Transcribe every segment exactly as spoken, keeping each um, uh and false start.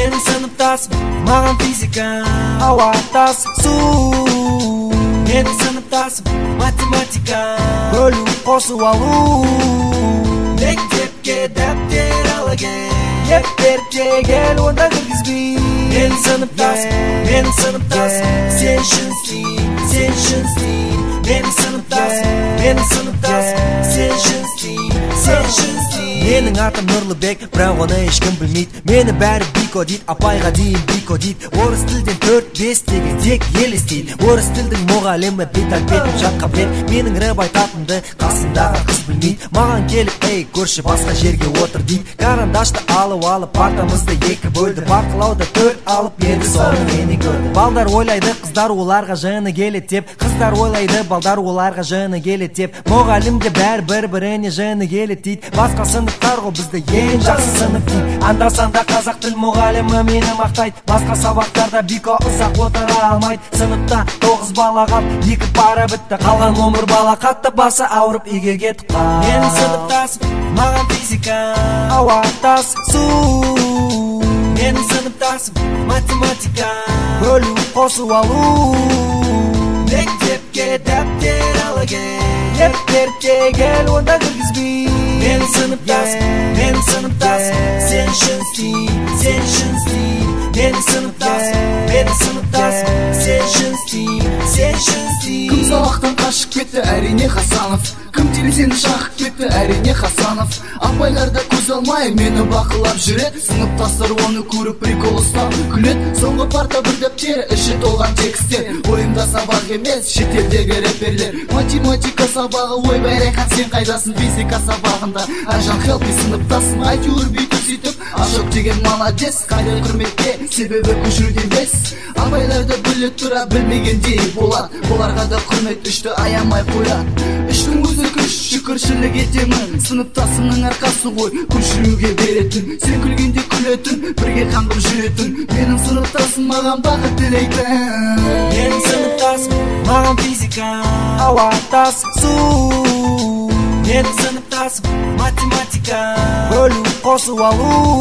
Менің сыныптасым, маған физика, ауа тас, су. Менің сыныптасым, математика, бөлу, қосу, алу. Мектепке дәптер ала кел, ерте кел, онда кіргізбей. Менің сыныптасым, менің сыныптасым, сен үшін істейм, сен үшін істейм. Менің сыныптасым, менің сыныптасым, сен үшін істейм, сен үшін істейм. Менің атым Нұрлыбек, бірақ оны ешкім білмейді. Мені бәрі Бико дейді, апайға дейін Бико дейді. Орыс тілден төрт бес теге тек елестейді. Орыс тілдің мұғалімі бет-әлпетім жатқа бет. Менің рэп айтатынды қасындағы қыз білмейді. Маған келіп, ей көрші, басқа жерге отыр дейді. Карандашты алып алып, партамызды екі бөлді. Бақылауды төрт алып, енді соны мені көрді. Балдар ойлайды, қыздар оларға жаны келеді деп. Қыздар ойлайды, балдар оларға жаны келеді деп. Мұғалімге бәрі бір-біріне жаны келеді дейді. Басқа сыныптар ғой бізді ең жақсы сынып дейді. Анда-санда қазақ тіл мұғалімі мені мақтайды. Басқа сабақтарда Бико ұзақ отыра алмайды. Сыныпта тоғыз бала қалды, екі пара бітті. Қалған өмір бала қатты, басы ауырып үйге кетіп қалды. Менің сыныптасым, маған физика, ауа тас, су. Менің сыныптасым, математика, бөлу, қосу, алу. Мектепке дәптер ала кел, ерте кел, онда кіргізбей. Менің сыныптасым, менің сыныптасым, сен үшін істейм, сен үшін істейм. Менің сыныптасым, менің сыныптасым, сен үшін істейм, сен үшін істейм. Кім сабақтан қашып кетті, әрине Хасанов. Кім телевизияны шақып кетті, әрине Хасанов. Апайлар да көз алмай мені бақылап жүреді. Сыныптастар оны көріп прикол ұстап күледі. Соңғы парта бір дәптері, іші толған текстер. Ойымда сабақ емес, шетелдегі рэперлер. Математика сабағы, ой байрайхан сен қайдасың. Физика сабағында Ажан Хелпи сыныптасың. Айтуыр бүйтіп сөйтіп, ашық деген маладес. Қайда құрметке, себебі көшіруде емес. Апайларды біле тұра білмегендей болады. Оларға да құрмет үшті аямай қояды. Үштің өзі күш, шүкіршілік етемін. Сыныптасымның арқасы ғой, көшіруге беретін. Сен күлгенде күлетін, бірге қаңғып жүретін. Менің сыныптасым маған бақыт тілейтін. Менің сыныптасым, маған физика, ауа тас, су. Менің сыныптасым, математика, бөлу, қосу, алу.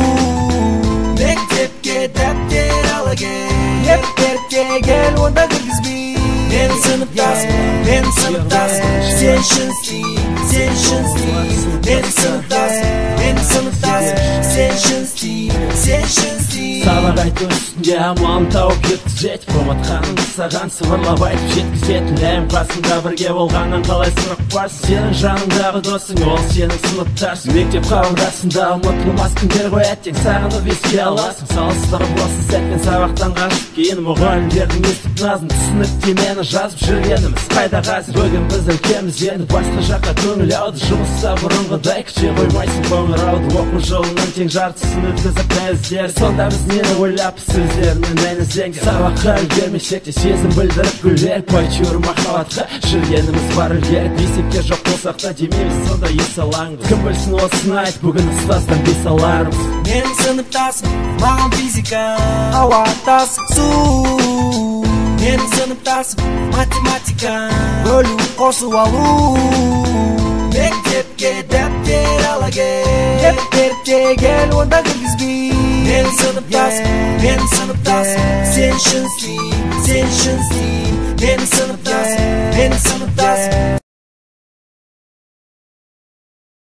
Мектепке дәптер ала кел, ерте кел, онда кіргізбей. Менің сыныптасым, менің сыныптасым, сен үшін істейм, сен үшін істейм. Менің сыныптасым, менің сыныптасым, сен үшін істейм, сен үшін істейм. Сабақ айту үстінде амалын тауып жеткізет. Проматқаныңды саған сыбырлап айтып жеткізет. Ләйім қасында бірге болғаннан қалай сұрақ барсың. Сенің жаныңдағы досың, ол сенің сыныптарсың. Мектеп қабырғасында ұмытылмас күндер ғой, әттең сағынып еске аласың. Салыстырып осы сәтпен сабақтан қашып кейін мұғалімдердің естіп назын түсініп темені жазып жүргеніміз қайда қазір. Бүгін біз үлкенбіз, енді басқа жаққа көңіл ауды. Жұмыста бұрынғыдай күте қоймайсың қоңырауды. Оқу жылының тең жартысын өткізіп мәздер. Сонда біз нені ойлап сөздермен мәнізденген. Сабаққа үлгермесек те сезім білдіріп гүлдер. Пайтюр махаббатқа жүргеніміз бар үлгеріп. Есепке жоқ болсақ та демейміз сонда ес алаңбыз. Кім білсін осыны айт, бүгін ұстаздан бес алармыз. Менің сыныптасым, маған физика, ауа тас, су. Менің сыныптасым, математика, бөлу, қосу, алу. Мектепке дәптер ала кел, ерте кел, онда кіргізбей. Менің сыныптасым, менің сыныптасым, сен үшін істейм, сен үшін істейм. Менің сыныптасым, менің сыныптасым.